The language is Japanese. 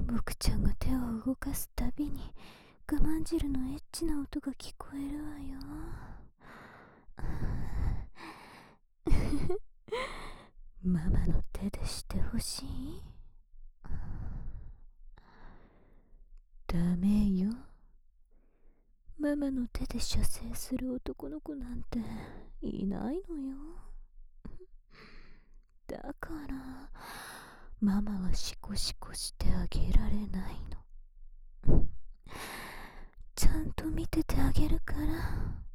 僕ちゃんが手を動かすたびに我慢汁のエッチな音が聞こえるわよ。ママの手でしてほしい？ダメよ。ママの手で射精する男の子なんていないのよ。だからママはシコシコしてあげられないの。ちゃんと見ててあげるから